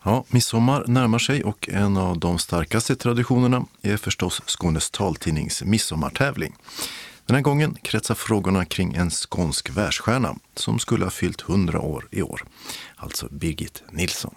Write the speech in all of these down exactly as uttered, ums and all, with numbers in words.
Ja, midsommar närmar sig och en av de starkaste traditionerna är förstås Skånes taltidnings midsommartävling. Den här gången kretsar frågorna kring en skånsk världsstjärna som skulle ha fyllt hundra år i år. Alltså Birgit Nilsson.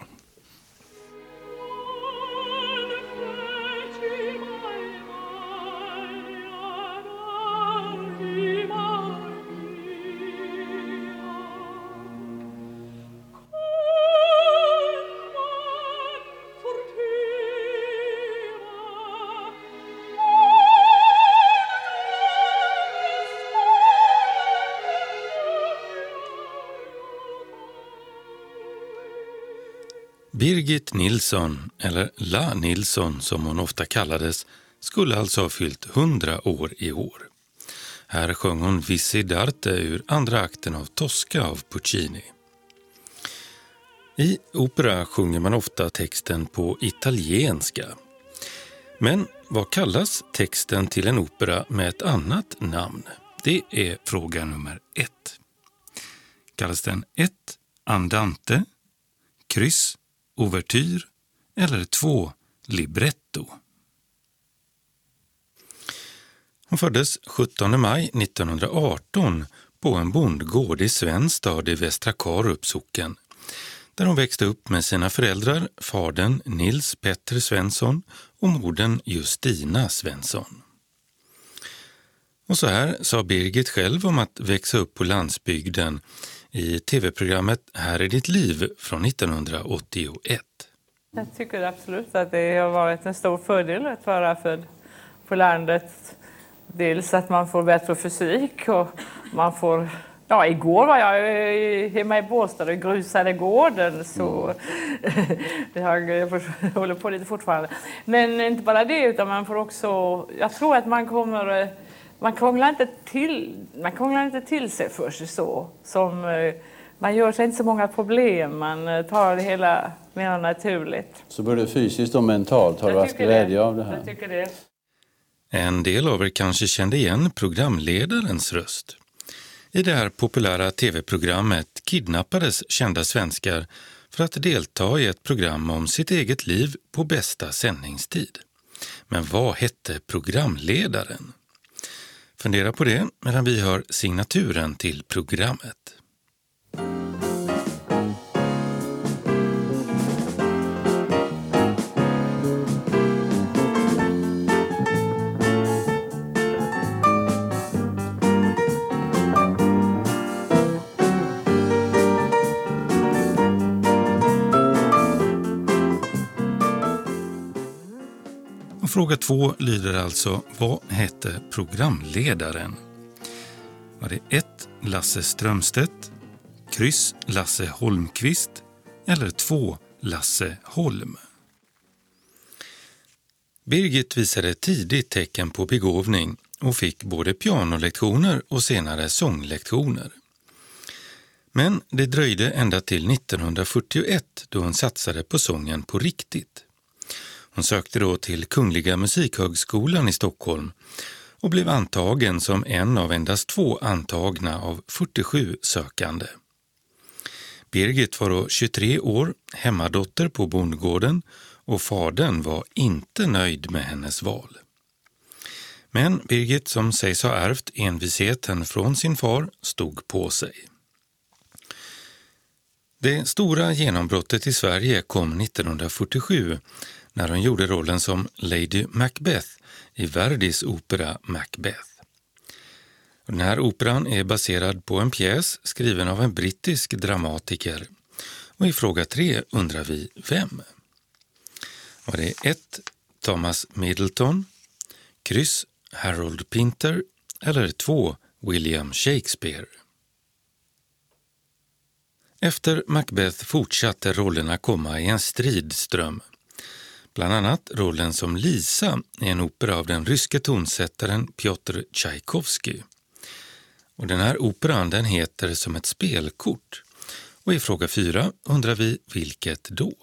Birgit Nilsson, eller La Nilsson som hon ofta kallades, skulle alltså ha fyllt hundra år i år. Här sjöng hon Vissi d'arte ur andra akten av Tosca av Puccini. I opera sjunger man ofta texten på italienska. Men vad kallas texten till en opera med ett annat namn? Det är fråga nummer ett. Kallas den ett andante, kryss, ouvertyr eller två libretto? Hon föddes sjuttonde maj nittonhundraarton på en bondgård i Svenstad i Västra Karups socken, där hon växte upp med sina föräldrar, fadern Nils Petter Svensson och modern Justina Svensson. Och så här sa Birgit själv om att växa upp på landsbygden i tv-programmet Här är ditt liv från nittonhundraåttioett. Jag tycker absolut att det har varit en stor fördel att vara född på landet. Dels att man får bättre fysik och man får... Ja, igår var jag hemma i Båstad och grusade gården, så jag, jag håller på lite fortfarande. Men inte bara det, utan man får också... Jag tror att man kommer... Man krånglar inte till, man krånglar inte till sig för sig så. Som, man gör sig inte så många problem, man tar det hela mer naturligt. Så både fysiskt och mentalt har du haft glädje av det här? Jag tycker det. En del av er kanske kände igen programledarens röst. I det här populära tv-programmet kidnappades kända svenskar för att delta i ett program om sitt eget liv på bästa sändningstid. Men vad hette programledaren? Fundera på det medan vi hör signaturen till programmet. Fråga två lyder alltså, vad hette programledaren? Var det ett Lasse Strömstedt, kryss Lasse Holmqvist eller två Lasse Holm? Birgit visade tidigt tecken på begåvning och fick både pianolektioner och senare sånglektioner. Men det dröjde ända till nittonhundrafyrtioett då hon satsade på sången på riktigt. Hon sökte då till Kungliga Musikhögskolan i Stockholm och blev antagen som en av endast två antagna av fyrtiosju sökande. Birgit var då tjugotre år, hemmadotter på bondgården, och fadern var inte nöjd med hennes val. Men Birgit, som sägs ha ärvt envisheten från sin far, stod på sig. Det stora genombrottet i Sverige kom nittonhundrafyrtiosju när hon gjorde rollen som Lady Macbeth i Verdis opera Macbeth. Den här operan är baserad på en pjäs skriven av en brittisk dramatiker. Och i fråga tre undrar vi vem? Var det ett Thomas Middleton, kryss Harold Pinter eller två William Shakespeare? Efter Macbeth fortsatte rollerna komma i en stridström. Bland annat rollen som Lisa i en opera av den ryske tonsättaren Piotr Tchaikovsky. Och den här operan den heter som ett spelkort. Och i fråga fyra undrar vi vilket då?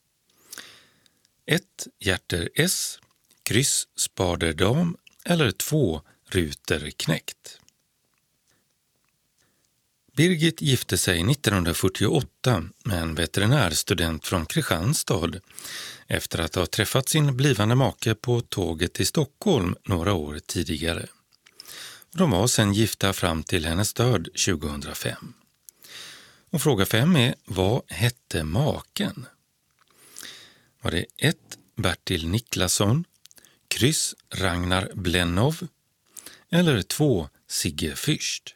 ett Hjärter S, kryss Spader Dam eller två Ruter knäckt. Birgit gifte sig nittonhundrafyrtioåtta med en veterinärstudent från Kristianstad efter att ha träffat sin blivande make på tåget till Stockholm några år tidigare. De var sedan gifta fram till hennes död tjugohundrafem. Och fråga fem är, vad hette maken? Var det ett Bertil Niklasson, kryss Ragnar Blennow eller två Sigge Fürst?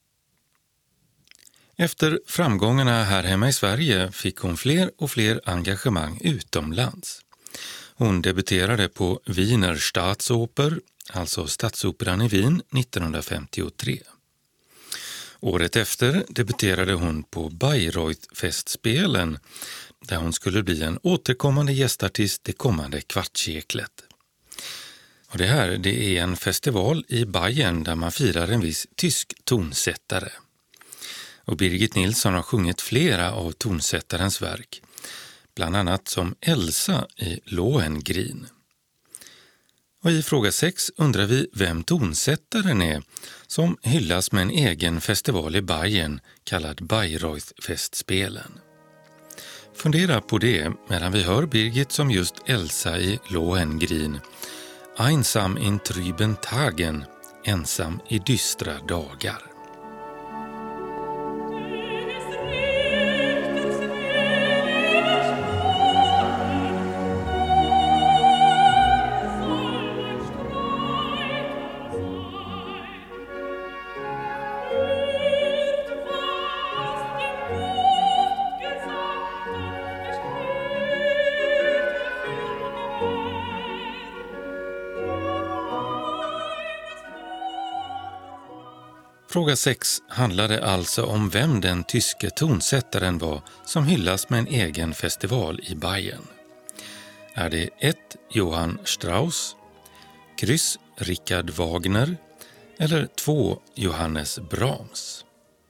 Efter framgångarna här hemma i Sverige fick hon fler och fler engagemang utomlands. Hon debuterade på Wiener Staatsoper, alltså Statsoperan i Wien, nittonhundrafemtiotre. Året efter debuterade hon på Bayreuth-festspelen där hon skulle bli en återkommande gästartist det kommande kvartsseklet. Och det här det är en festival i Bayern där man firar en viss tysk tonsättare. Och Birgit Nilsson har sjungit flera av tonsättarens verk, bland annat som Elsa i Lohengrin. Och i fråga sex undrar vi vem tonsättaren är som hyllas med en egen festival i Bayern kallad Bayreuth-festspelen. Fundera på det medan vi hör Birgit som just Elsa i Lohengrin, Einsam in trüben Tagen, ensam i dystra dagar. Fråga sex handlade alltså om vem den tyske tonsättaren var som hyllas med en egen festival i Bayern. Är det ett Johann Strauss, kryss Richard Wagner eller två Johannes Brahms?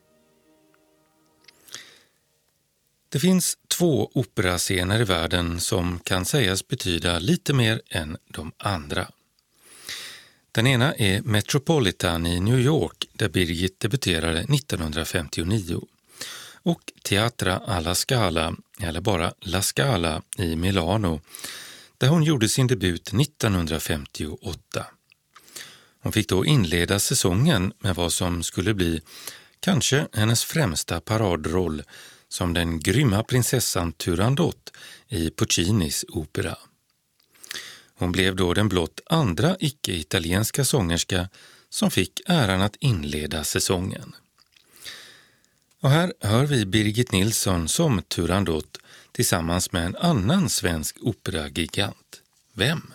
Det finns två operascener i världen som kan sägas betyda lite mer än de andra. Den ena är Metropolitan i New York där Birgit debuterade nittonhundrafemtionio och Teatra alla Scala, eller bara La Scala i Milano, där hon gjorde sin debut nittonhundrafemtioåtta. Hon fick då inleda säsongen med vad som skulle bli kanske hennes främsta paradroll som den grymma prinsessan Turandot i Puccinis opera. Hon blev då den blott andra icke-italienska sångerska som fick äran att inleda säsongen. Och här hör vi Birgit Nilsson som Turandot tillsammans med en annan svensk operagigant. Vem?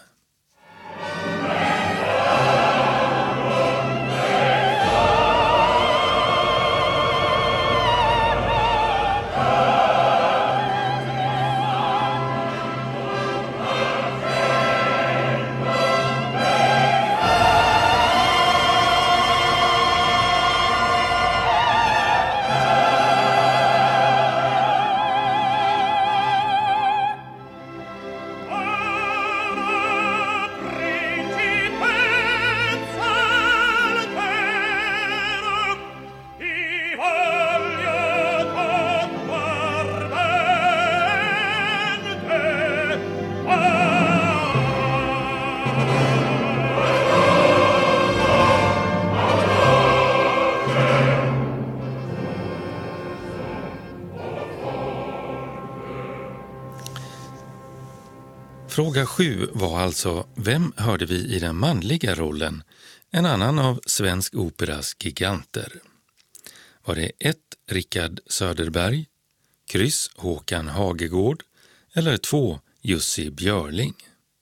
Fråga sju var alltså, vem hörde vi i den manliga rollen, en annan av svensk operas giganter? Var det ett Richard Söderberg, kryss Håkan Hagegård eller två Jussi Björling?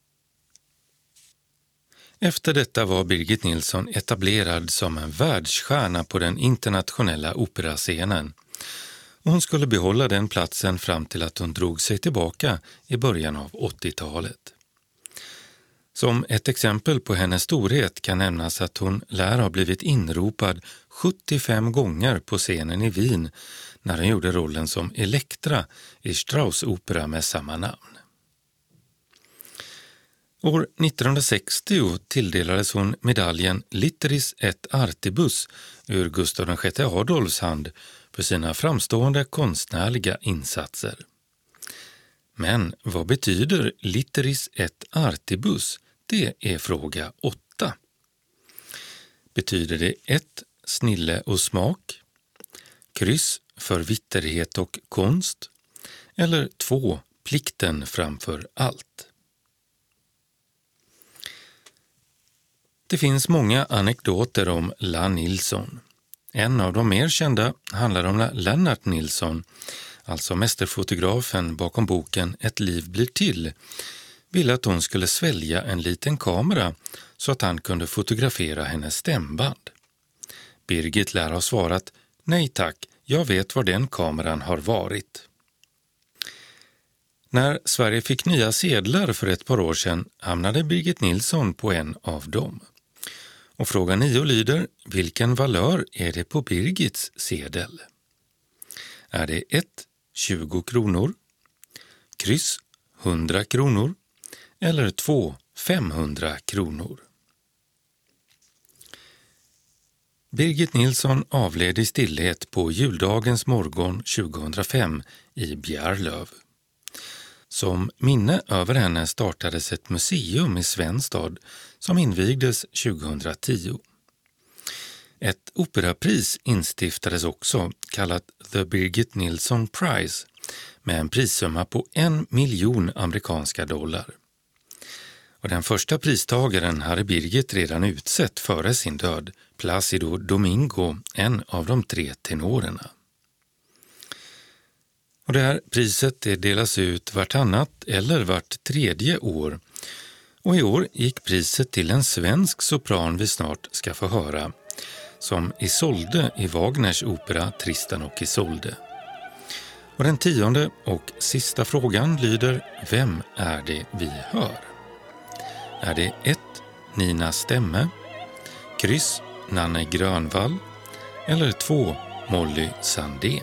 Efter detta var Birgit Nilsson etablerad som en världsstjärna på den internationella operascenen. Hon skulle behålla den platsen fram till att hon drog sig tillbaka i början av åttiotalet. Som ett exempel på hennes storhet kan nämnas att hon lär ha blivit inropad sjuttiofem gånger på scenen i Wien när hon gjorde rollen som Elektra i Strauss opera med samma namn. År nittonhundrasextio tilldelades hon medaljen Litteris et Artibus ur Gustav den sjätte Adolfs hand för sina framstående konstnärliga insatser. Men vad betyder litteris et artibus? Det är fråga åtta. Betyder det ett snille och smak, kryss för vitterhet och konst, eller två plikten framför allt? Det finns många anekdoter om La Nilsson. En av de mer kända handlar om Lennart Nilsson, alltså mästerfotografen bakom boken Ett liv blir till, ville att hon skulle svälja en liten kamera så att han kunde fotografera hennes stämband. Birgit lär ha svarat: nej tack, jag vet var den kameran har varit. När Sverige fick nya sedlar för ett par år sedan hamnade Birgit Nilsson på en av dem. Och fråga nio lyder: vilken valör är det på Birgits sedel? Är det ett tjugo kronor, kryss hundra kronor eller två femhundra kronor? Birgit Nilsson avled i stillhet på juldagens morgon tjugohundrafem i Bjärlöv. Som minne över henne startades ett museum i Svenstad som invigdes tjugohundratio. Ett operapris instiftades också, kallat The Birgit Nilsson Prize, med en prissumma på en miljon amerikanska dollar. Och den första pristagaren hade Birgit redan utsett före sin död, Placido Domingo, en av de tre tenorerna. Och det här priset det delas ut vartannat eller vart tredje år. Och i år gick priset till en svensk sopran vi snart ska få höra, som Isolde i Wagners opera Tristan och Isolde. Och den tionde och sista frågan lyder: vem är det vi hör? Är det ett Nina Stemme, kryss Nanne Grönvall eller två Molly Sandén?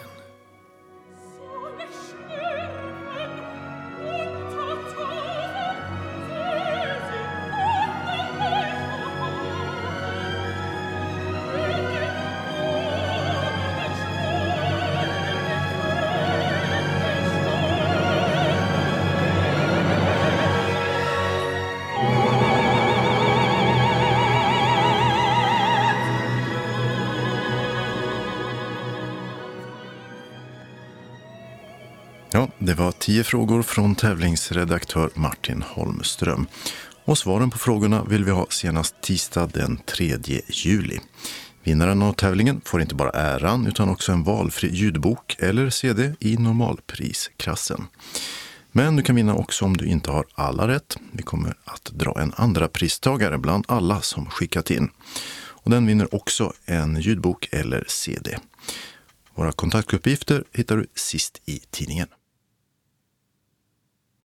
Ja, det var tio frågor från tävlingsredaktör Martin Holmström. Och svaren på frågorna vill vi ha senast tisdag den tredje juli. Vinnaren av tävlingen får inte bara äran utan också en valfri ljudbok eller C D i normalprisklassen. Men du kan vinna också om du inte har alla rätt. Vi kommer att dra en andra pristagare bland alla som skickat in. Och den vinner också en ljudbok eller C D. Våra kontaktuppgifter hittar du sist i tidningen.